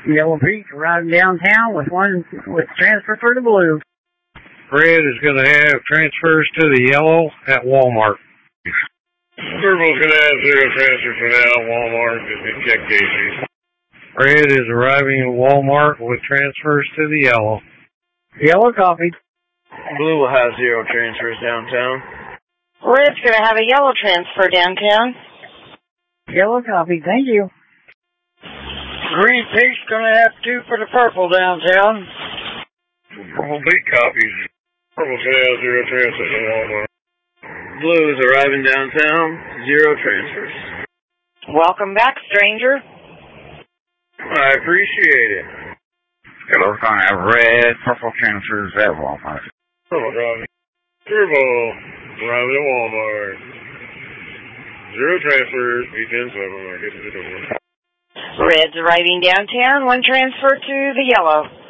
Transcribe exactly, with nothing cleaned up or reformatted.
Yellow Peach arriving downtown with one with transfer for the blue. Red is going to have transfers to the yellow at Walmart. Purple's going to have zero transfer for now at Walmart. Just check Casey's. Red is arriving at Walmart with transfers to the yellow. Yellow copied. Blue will have zero transfers downtown. Red's going to have a yellow transfer downtown. Yellow copied. Thank you. Green Peach going to have two for the purple downtown. Purple big copies. Purple's going to have zero transfers at Walmart. Blue is arriving downtown. Zero transfers. Welcome back, stranger. I appreciate it. Yellow's going to have red, purple transfers at Walmart. Purple copy. Purple arriving at Walmart. Zero transfers. B ten seven. I guess it's over. Red's arriving downtown. One transfer to the yellow.